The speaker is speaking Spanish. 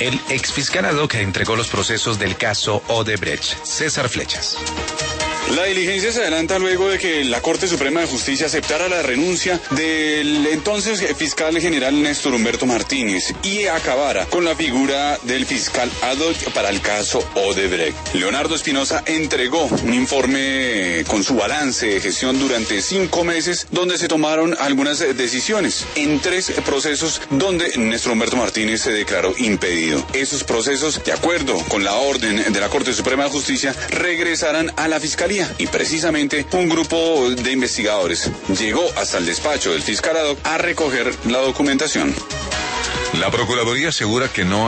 El exfiscal ad hoc entregó los procesos del caso Odebrecht. César Flechas. La diligencia se adelanta luego de que la Corte Suprema de Justicia aceptara la renuncia del entonces fiscal general Néstor Humberto Martínez y acabara con la figura del fiscal ad hoc para el caso Odebrecht. Leonardo Espinosa entregó un informe con su balance de gestión durante 5 meses, donde se tomaron algunas decisiones en 3 procesos donde Néstor Humberto Martínez se declaró impedido. Esos procesos, de acuerdo con la orden de la Corte Suprema de Justicia, regresarán a la Fiscalía. Y precisamente un grupo de investigadores llegó hasta el despacho del fiscal ad hoc a recoger la documentación. La Procuraduría asegura que no